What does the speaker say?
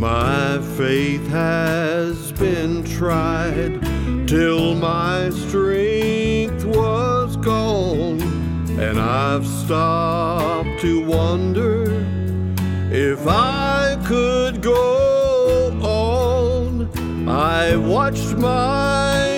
My faith has been tried till my strength was gone, and I've stopped to wonder if I could go on. I watched my